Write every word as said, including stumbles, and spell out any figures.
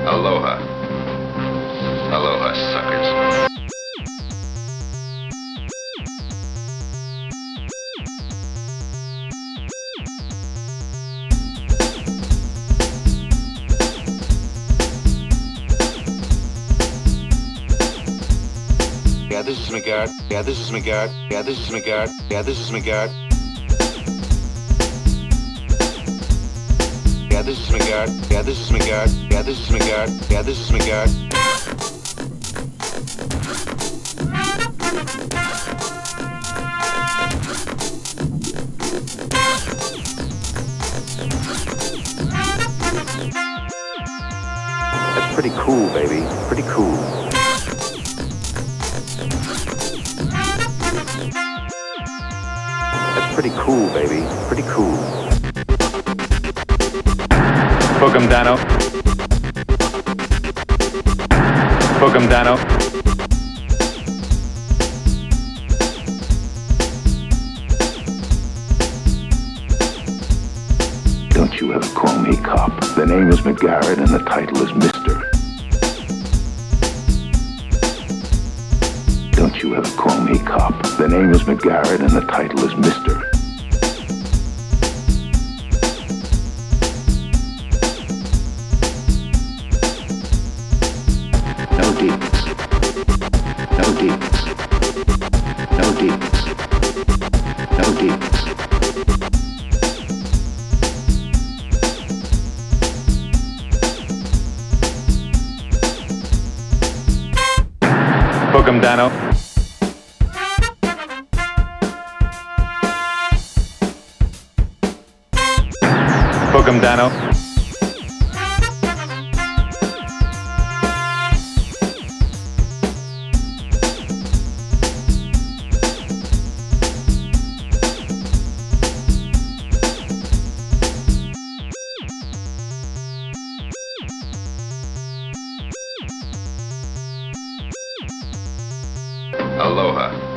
Aloha. Aloha, suckers. Yeah, this is McGarrett. Yeah, this is McGarrett. Yeah, this is McGarrett. Yeah, this is McGarrett. Yeah, this is McGarrett. Yeah, this is McGarrett. Yeah, this is McGarrett. Yeah, this is McGarrett. That's pretty cool, baby. Pretty cool. That's pretty cool, baby. Pretty cool. Book 'em, Dano. Book 'em, Dano. Don't you ever call me cop. The name is McGarrett and the title is Mister Don't you ever call me cop. The name is McGarrett and the title is Mister No deeds. No deeds. No deeds. No deeds. Book 'em, Dano. Book 'em, Dano. Aloha.